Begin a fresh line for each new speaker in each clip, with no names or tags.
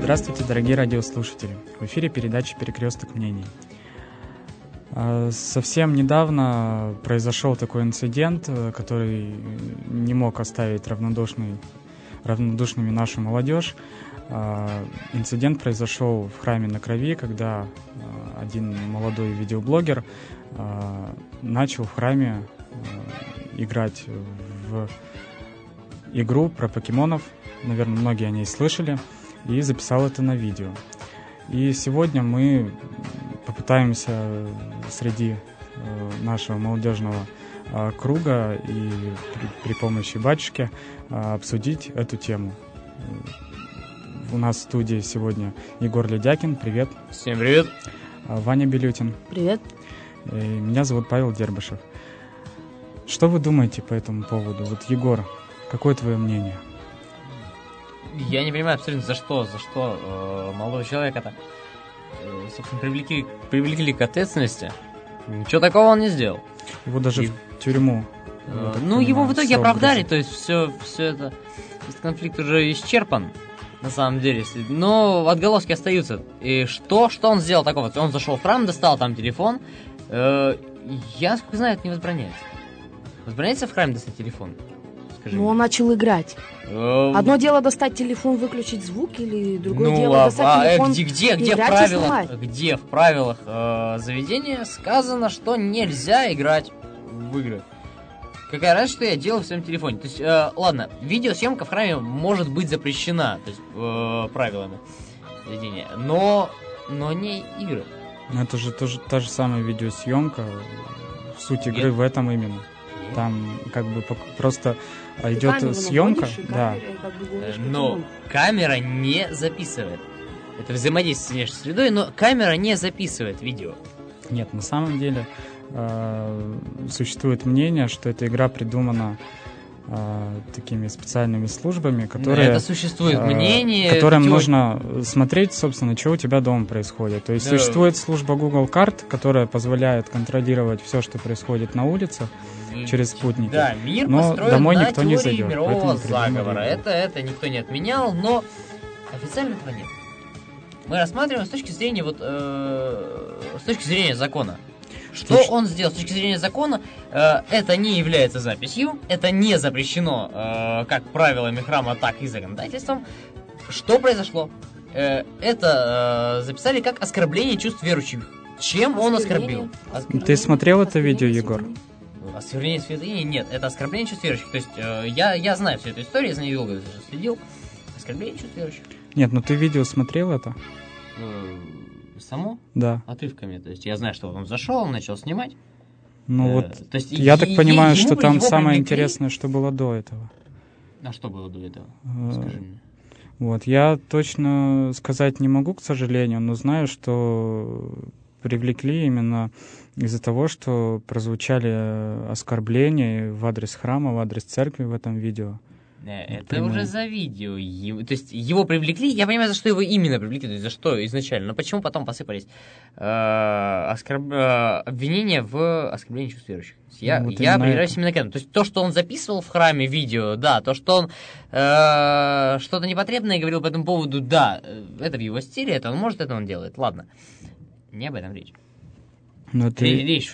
Здравствуйте, дорогие радиослушатели! В эфире передача «Перекресток мнений». Совсем недавно произошел такой инцидент, который не мог оставить равнодушными нашу молодежь. Инцидент произошел в храме на Крови, когда один молодой видеоблогер начал в храме играть в игру про покемонов. Наверное, многие о ней слышали. И записал это на видео. И сегодня мы попытаемся среди нашего молодежного круга и при помощи батюшки обсудить эту тему. У нас в студии сегодня Егор Ледякин. Привет.
Всем привет.
Ваня Белютин.
Привет.
И меня зовут Павел Дербышев. Что вы думаете по этому поводу? Вот, Егор, какое твое мнение?
Я не понимаю абсолютно, за что молодого человека-то, собственно, привлекли к ответственности. Ничего такого он не сделал.
Его даже в тюрьму.
Его в итоге оправдали, то есть все это, этот конфликт уже исчерпан, на самом деле. Но отголоски остаются. И что он сделал такого? Он зашел в храм, достал там телефон. Я, насколько знаю, это не возбраняется. Возбраняется в храме достать телефон?
Он начал играть. Одно дело достать телефон, выключить звук, или другое дело достать телефон,
где в правилах заведения сказано, что нельзя играть в игры? Какая разница, что я делал в своем телефоне? То есть, ладно, видеосъемка в храме может быть запрещена, то есть правилами заведения, но не игры.
Это же та же самая видеосъемка. Суть игры в этом именно. Там как бы просто идет съемка, да.
Но камера не записывает. Это взаимодействие с внешней средой, но камера не записывает видео.
Нет, на самом деле существует мнение, что эта игра придумана такими специальными службами, которые...
Это существует мнение...
Которым нужно смотреть, собственно, что у тебя дома происходит. То есть существует служба Google карт, которая позволяет контролировать все, что происходит на улицах через спутники.
Да, мир
но
построен
домой
на
никто не
теории
зайдет,
мирового заговора. Это никто не отменял, но официально этого нет. Мы рассматриваем с точки зрения закона. Что он сделал с точки зрения закона? Это не является записью, это не запрещено как правилами храма, так и законодательством. Что произошло? Это записали как оскорбление чувств верующих. Чем он оскорбил?
Ты смотрел это видео, Егор?
Оскорбление святыни? Нет, это оскорбление чувств верующих. То есть я знаю всю эту историю, я за ней долго следил. Оскорбление чувств верующих.
Нет, ты видео смотрел это?
Само?
Да.
Отрывками. То есть я знаю, что он зашел, он начал снимать.
То есть я так понимаю, что там самое интересное, что было до этого.
А что было до этого? Скажи мне.
Вот, я точно сказать не могу, к сожалению, но знаю, что привлекли именно из-за того, что прозвучали оскорбления в адрес храма, в адрес церкви в этом видео.
Это уже за видео. То есть его привлекли, я понимаю, за что его именно привлекли, то есть за что изначально, но почему потом посыпались обвинения в оскорблении чувств верующих. Я определяюсь именно к этому. То есть то, что он записывал в храме видео, да, то, что он что-то непотребное говорил по этому поводу, да, это в его стиле, это он может, это он делает. Ладно, не об этом речь. Речь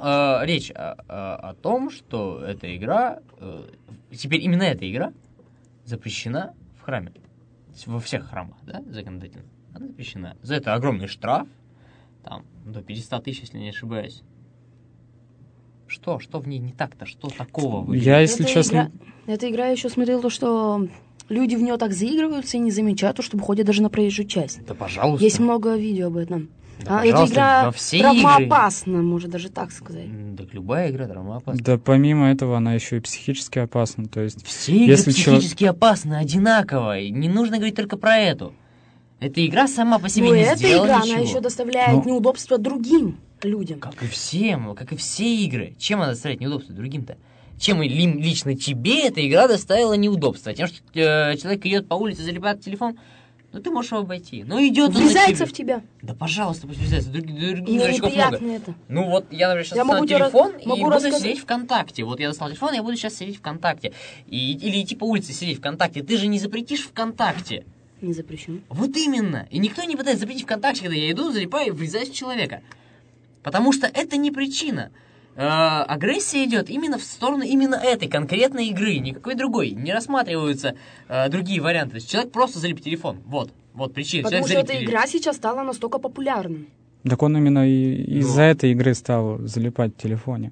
о том, что эта игра, теперь именно эта игра запрещена в храме. Во всех храмах, да, законодательно. Она запрещена. За это огромный штраф, там, до 500 тысяч, если не ошибаюсь. Что в ней не так-то? Что такого?
Эта игра, я еще смотрел то, что люди в нее так заигрываются и не замечают, что выходят даже на проезжую часть.
Да, пожалуйста.
Есть много видео об этом.
Да,
эта игра травмоопасна, можно даже так сказать.
Так любая игра травмоопасна.
Да, помимо этого, она еще и психически опасна. То есть,
все игры психически опасны одинаково. Не нужно говорить только про эту. Эта игра сама по себе не сделала ничего.
Эта игра, она еще доставляет неудобства другим людям.
Как и все игры. Чем она доставляет неудобства другим-то? Чем лично тебе эта игра доставила неудобства? Тем, что человек идет по улице, залипает в телефон, ты можешь его обойти. Идет он
врезается в тебя.
Да, пожалуйста, пусть врезается. Других дурачков
много.
Это. Я, например, сейчас достану телефон и буду сидеть ВКонтакте. Вот я достал телефон, и я буду сейчас сидеть ВКонтакте. Или идти по улице сидеть ВКонтакте. Ты же не запретишь ВКонтакте.
Не запрещен.
Вот именно. И никто не пытается запретить ВКонтакте, когда я иду, залипаю и врезаюсь в человека. Потому что это не причина. Агрессия идет именно в сторону именно этой конкретной игры, никакой другой. Не рассматриваются другие варианты. То есть человек просто залип телефон. Вот причина.
Потому что эта игра сейчас стала настолько популярной.
Так он именно из-за этой игры стал залипать в телефоне.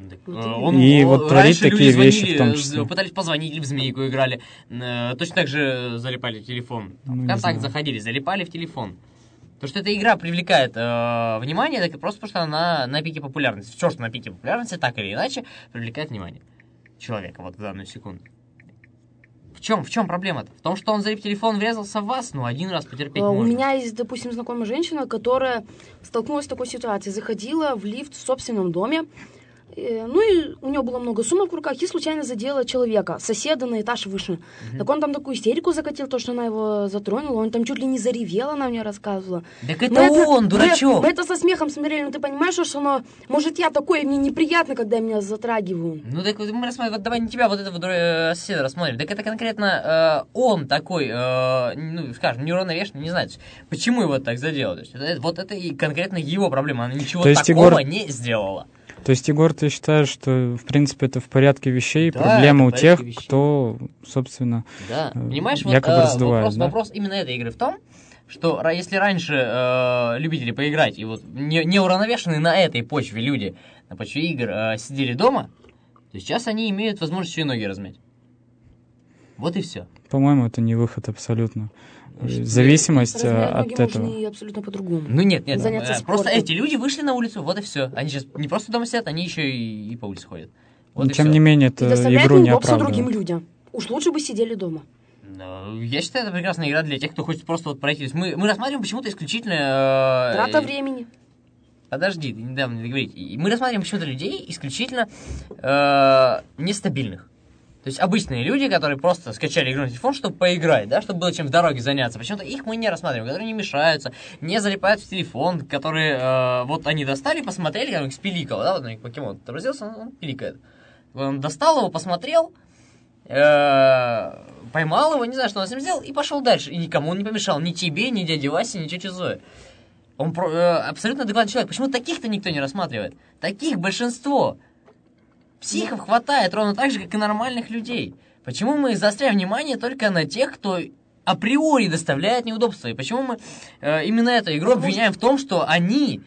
Вот творит такие вещи в том числе. Пытались позвонить или в змейку играли. Точно так же залипали в телефон. ВКонтакте заходили, залипали в телефон. Потому что эта игра привлекает внимание, так просто потому что она на пике популярности. Все, что на пике популярности, так или иначе, привлекает внимание человека вот в данную секунду. В чем проблема-то? В том, что он залип телефон, врезался в вас, один раз потерпеть можно.
У меня есть, допустим, знакомая женщина, которая столкнулась с такой ситуацией. Заходила в лифт в собственном доме, и у нее было много сумок в руках, и случайно задела человека, соседа на этаж выше. Так он там такую истерику закатил, то, что она его затронула, он там чуть ли не заревел, она мне рассказывала.
Так это он, дурачок!
Мы это со смехом смотрели, ты понимаешь, что оно... Может, я такой, мне неприятно, когда меня затрагивают.
Так мы рассмотрим, давай не тебя, вот этого соседа рассмотрим. Так это конкретно он такой, скажем, неуравновешенный, не знаю, почему его так задело. То есть, это и конкретно его проблема, она ничего такого не сделала.
То есть, Егор, ты считаешь, что, в принципе, это в порядке вещей, да, проблема у тех, кто, собственно,
понимаешь,
якобы раздувает,
вопрос именно этой игры в том, что если раньше любители поиграть, и вот неуравновешенные на этой почве люди, на почве игр, сидели дома, то сейчас они имеют возможность еще и ноги размять. Вот и все.
По-моему, это не выход абсолютно. Зависимость от этого.
Можно и абсолютно по-другому.
Нет. Просто эти люди вышли на улицу, вот и все. Они сейчас не просто дома сидят, они еще и по улице ходят. Вот
тем не менее, это игру не оправдывает.
Другим людям. Уж лучше бы сидели дома.
Я считаю, это прекрасная игра для тех, кто хочет просто пройти. Мы рассматриваем почему-то исключительно...
Трата времени.
Подожди, ты недавно не договорить. Мы рассматриваем почему-то людей исключительно нестабильных. То есть обычные люди, которые просто скачали игру на телефон, чтобы поиграть, да, чтобы было чем в дороге заняться. Почему-то их мы не рассматриваем, которые не мешаются, не залипают в телефон, которые вот они достали, посмотрели, как их спиликало, да, вот у них покемон отобразился, он пиликает. Он достал его, посмотрел, поймал его, не знаю, что он с ним сделал, и пошел дальше. И никому он не помешал, ни тебе, ни дяде Васе, ни тете Зое. Он абсолютно адекватный человек. Почему таких-то никто не рассматривает? Таких большинство. Психов хватает ровно так же, как и нормальных людей. Почему мы заостряем внимание только на тех, кто априори доставляет неудобства? И почему мы именно эту игру обвиняем в том, что они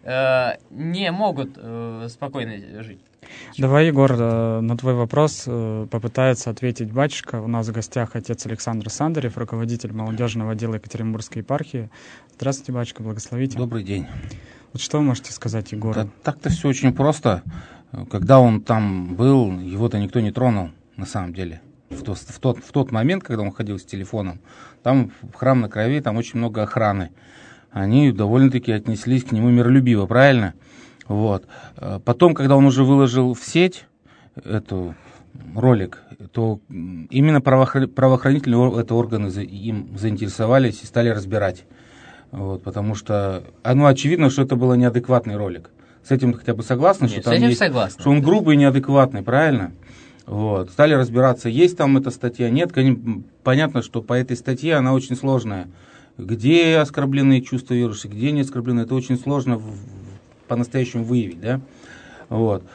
не могут спокойно жить?
Давай, Егор, на твой вопрос попытается ответить батюшка. У нас в гостях отец Александр Сандарев, руководитель молодежного отдела Екатеринбургской епархии. Здравствуйте, батюшка, благословите.
Добрый день.
Вот что вы можете сказать Егору?
Да, так-то все очень просто. Когда он там был, его-то никто не тронул, на самом деле. В тот момент, когда он ходил с телефоном, там в храм на Крови, там очень много охраны. Они довольно-таки отнеслись к нему миролюбиво, правильно? Вот. Потом, когда он уже выложил в сеть эту ролик, то именно правоохранительные органы им заинтересовались и стали разбирать. Вот, потому что, очевидно, что это был неадекватный ролик. С этим хотя бы согласны,
что там есть,
что он грубый и неадекватный, правильно? Вот. Стали разбираться, есть там эта статья, нет. Понятно, что по этой статье она очень сложная. Где оскорбленные чувства верующих, где не оскорблены, это очень сложно по-настоящему выявить, да? Вот.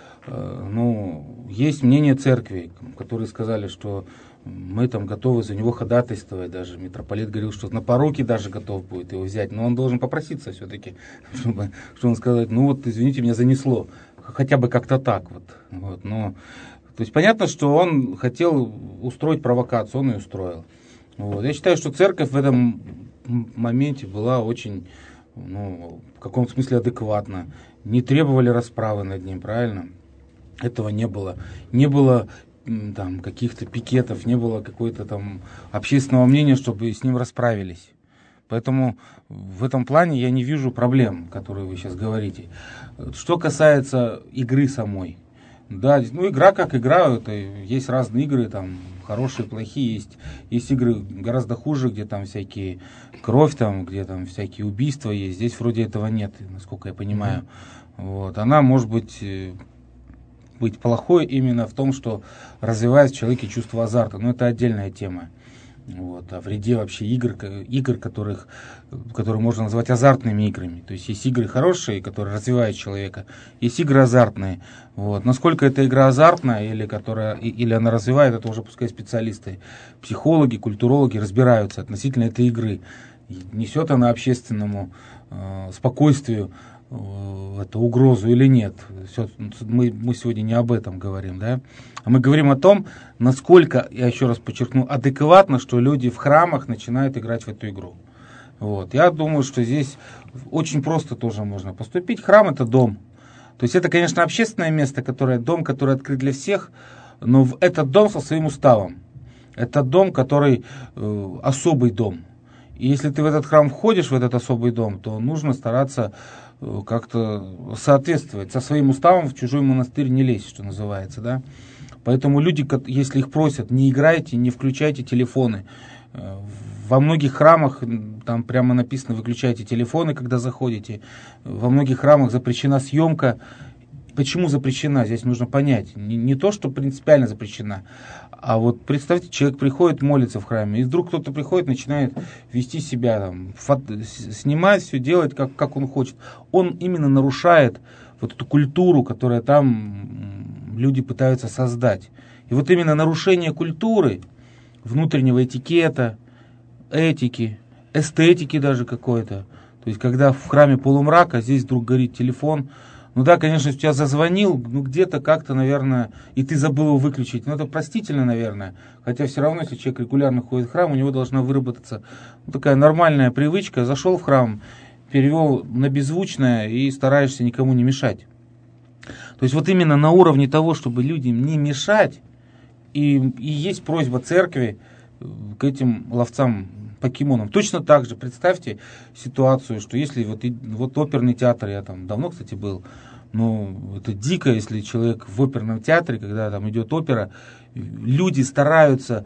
Есть мнение церкви, которые сказали, что мы там готовы за него ходатайствовать, даже митрополит говорил, что на поруки даже готов будет его взять, но он должен попроситься все-таки, чтобы он сказать, извините, меня занесло, хотя бы как-то так вот. То есть понятно, что он хотел устроить провокацию, он и устроил. Вот. Я считаю, что церковь в этом моменте была очень, в каком-то смысле адекватна, не требовали расправы над ним, правильно? Этого не было. Не было там каких-то пикетов, не было какой-то там общественного мнения, чтобы с ним расправились. Поэтому в этом плане я не вижу проблем, которые вы сейчас говорите. Что касается игры самой. Да, игра как игра, это есть разные игры, там хорошие, плохие, есть игры гораздо хуже, где там всякие кровь, там, где там всякие убийства есть. Здесь вроде этого нет, насколько я понимаю. Вот. Она может быть плохой именно в том, что развивает в человеке чувство азарта. Но это отдельная тема. Вот, о вреде вообще игр, которые можно назвать азартными играми. То есть игры хорошие, которые развивают человека, есть игры азартные. Вот. Насколько эта игра азартная или она развивает, это уже пускай специалисты, психологи, культурологи разбираются относительно этой игры. Несет она общественному спокойствию эту угрозу или нет. Мы сегодня не об этом говорим, да? А мы говорим о том, насколько, я еще раз подчеркну, адекватно, что люди в храмах начинают играть в эту игру. Вот. Я думаю, что здесь очень просто тоже можно поступить. Храм — это дом. То есть это, конечно, общественное место, дом, который открыт для всех, но этот дом со своим уставом. Это дом, который особый дом. И если ты в этот храм входишь, в этот особый дом, то нужно стараться как-то соответствовать. Со своим уставом в чужой монастырь не лезть, что называется, да. Поэтому люди, если их просят, не играйте, не включайте телефоны. Во многих храмах там прямо написано: выключайте телефоны, когда заходите. Во многих храмах запрещена съемка. Почему запрещена? Здесь нужно понять. Не то, что принципиально запрещена, а вот представьте, человек приходит молиться в храме, и вдруг кто-то приходит, начинает вести себя, там, снимать все, делать, как он хочет. Он именно нарушает вот эту культуру, которую там люди пытаются создать. И вот именно нарушение культуры, внутреннего этикета, этики, эстетики даже какой-то. То есть, когда в храме полумрак, а здесь вдруг горит телефон. Ну да, конечно, если тебя зазвонил, где-то как-то, наверное, и ты забыл его выключить. Но это простительно, наверное. Хотя все равно, если человек регулярно ходит в храм, у него должна выработаться такая нормальная привычка. Зашел в храм, перевел на беззвучное и стараешься никому не мешать. То есть вот именно на уровне того, чтобы людям не мешать, и есть просьба церкви к этим ловцам покемонов. Точно так же представьте ситуацию, что если вот оперный театр, я там давно, кстати, был, но это дико, если человек в оперном театре, когда там идет опера, люди стараются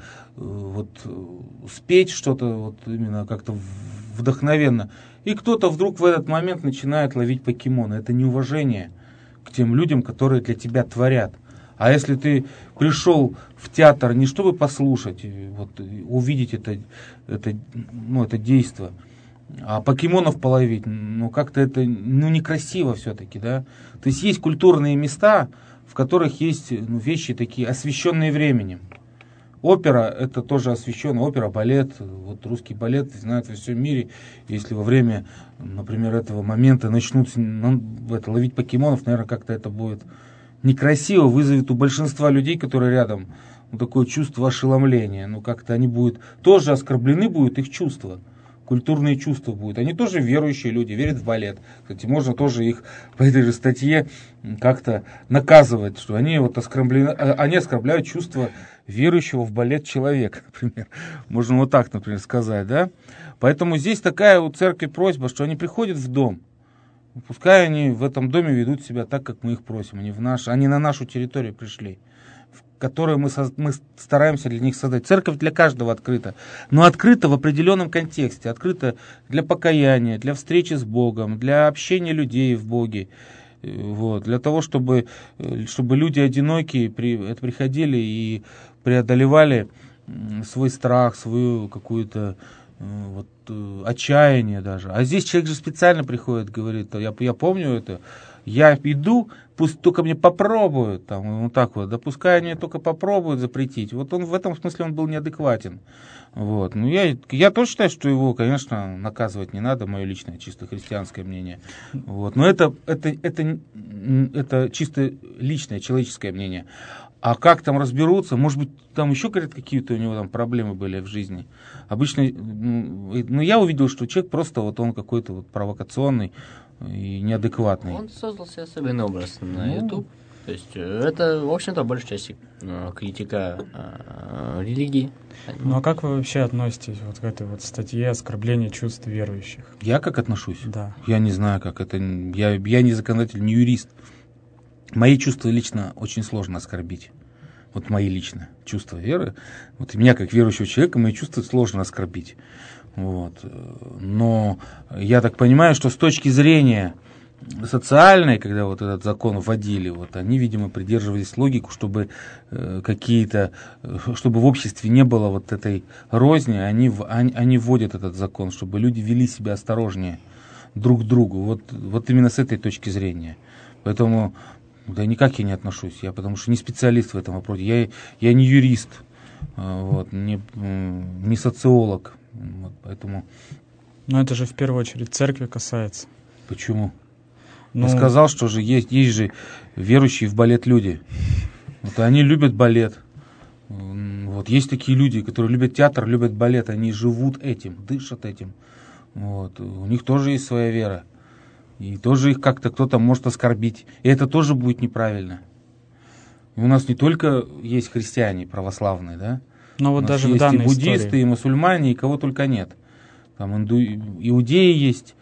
спеть что-то вот именно как-то вдохновенно, и кто-то вдруг в этот момент начинает ловить покемоны. Это неуважение к тем людям, которые для тебя творят. А если ты пришел в театр не чтобы послушать, увидеть это действо, а покемонов половить, как-то это некрасиво все-таки, да. То есть есть культурные места, в которых есть вещи такие, освященные временем. Опера — это тоже освященно, опера, балет, вот русский балет знают во всем мире. Если во время, например, этого момента начнут ловить покемонов, наверное, как-то это будет некрасиво, вызовет у большинства людей, которые рядом, такое чувство ошеломления. Как-то они тоже оскорблены будут их чувства, культурные чувства будут. Они тоже верующие люди, верят в балет. Кстати, можно тоже их по этой же статье как-то наказывать, что они оскорблены, они оскорбляют чувства верующего в балет человека, например. Можно вот так, например, сказать, да? Поэтому здесь такая у церкви просьба, что они приходят в дом. Пускай они в этом доме ведут себя так, как мы их просим. Они на нашу территорию пришли, которую мы стараемся для них создать. Церковь для каждого открыта, но открыта в определенном контексте. Открыта для покаяния, для встречи с Богом, для общения людей в Боге. Для того, чтобы люди одинокие приходили и преодолевали свой страх, свою какую-то отчаяние даже. А здесь человек же специально приходит, говорит: я помню это, я иду, пусть только мне попробуют, да пускай они только попробуют запретить. Он в этом смысле он был неадекватен. Я тоже считаю, что его, конечно, наказывать не надо, мое личное чисто христианское мнение. Но это чисто личное, человеческое мнение. А как там разберутся? Может быть, там еще, говорят, какие-то у него там проблемы были в жизни. Обычно, я увидел, что человек просто он какой-то провокационный и неадекватный.
Он создал себе особенный образ на YouTube. То есть это, в общем-то, большей части критика религии.
А как вы вообще относитесь к этой статье «Оскорбление чувств верующих»?
Я как отношусь?
Да.
Я не знаю, как это. Я не законодатель, не юрист. Мои чувства лично очень сложно оскорбить. Мои лично чувства веры. И меня, как верующего человека, мои чувства сложно оскорбить. Но я так понимаю, что с точки зрения социальной, когда вот этот закон вводили, вот они, видимо, придерживались логику, чтобы чтобы в обществе не было вот этой розни, они вводят этот закон, чтобы люди вели себя осторожнее друг к другу. Вот именно с этой точки зрения. Поэтому да никак я не отношусь, потому что не специалист в этом вопросе, я не юрист, не социолог, поэтому...
Но это же в первую очередь церкви касается.
Почему? Я сказал, что же есть же верующие в балет люди. Они любят балет. Есть такие люди, которые любят театр, любят балет, они живут этим, дышат этим. У них тоже есть своя вера. И тоже их как-то кто-то может оскорбить. И это тоже будет неправильно. И у нас не только есть христиане православные, да?
Но вот даже в данной
и буддисты,
истории.
И мусульмане, и кого только нет. Там иудеи есть,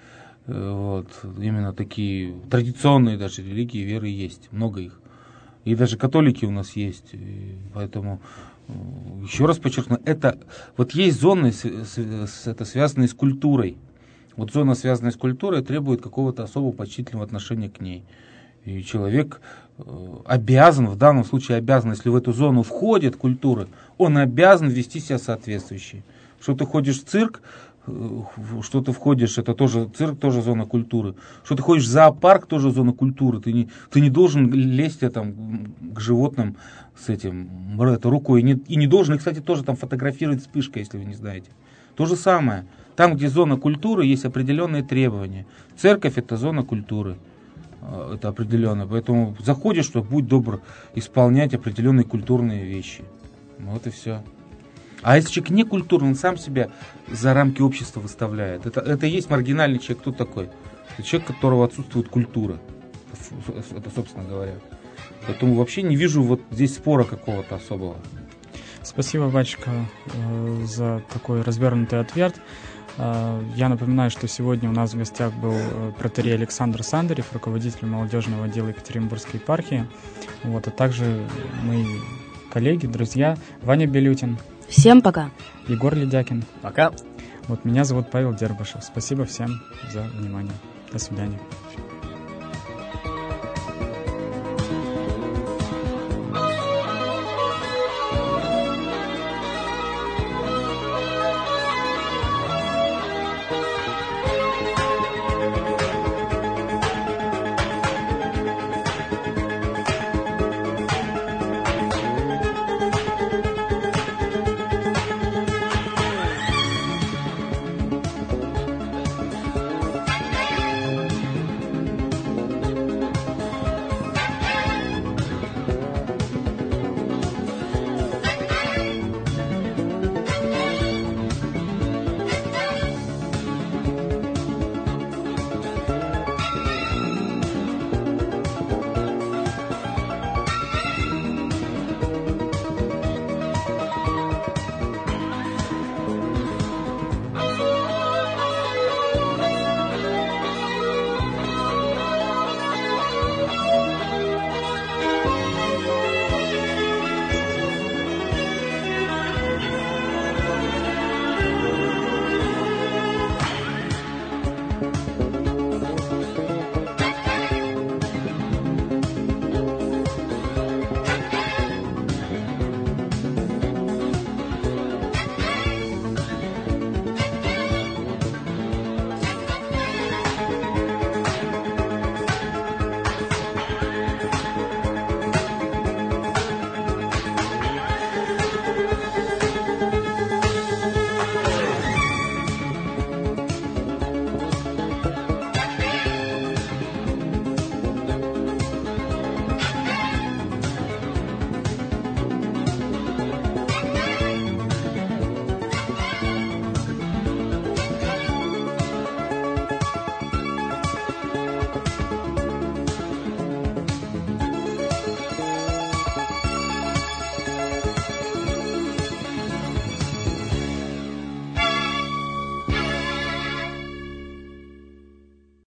именно такие традиционные даже религии, веры есть, много их. И даже католики у нас есть. И поэтому, еще раз подчеркну, есть зоны, связанные с культурой. Зона, связанная с культурой, требует какого-то особого почтительного отношения к ней. И человек обязан, в данном случае обязан, если в эту зону входит культура, он обязан вести себя соответствующе. Что ты ходишь в цирк, что ты входишь, это тоже цирк, тоже зона культуры. Что ты ходишь в зоопарк, тоже зона культуры. Ты не должен лезть к животным с этим рукой. И не должен, и, кстати, тоже там фотографировать вспышкой, если вы не знаете. То же самое. Там, где зона культуры, есть определенные требования. Церковь — это зона культуры. Это определенно. Поэтому заходишь, что будь добр исполнять определенные культурные вещи. Вот и все. А если человек не культурный, он сам себя за рамки общества выставляет. Это и есть маргинальный человек. Кто такой? Это человек, у которого отсутствует культура. Это, собственно говоря. Поэтому вообще не вижу здесь спора какого-то особого.
Спасибо, батюшка, за такой развернутый ответ. Я напоминаю, что сегодня у нас в гостях был протоиерей Александр Сандарев, руководитель молодежного отдела Екатеринбургской епархии. А также мои коллеги, друзья, Ваня Белютин.
Всем пока.
Егор Ледякин.
Пока.
Меня зовут Павел Дербышев. Спасибо всем за внимание. До свидания.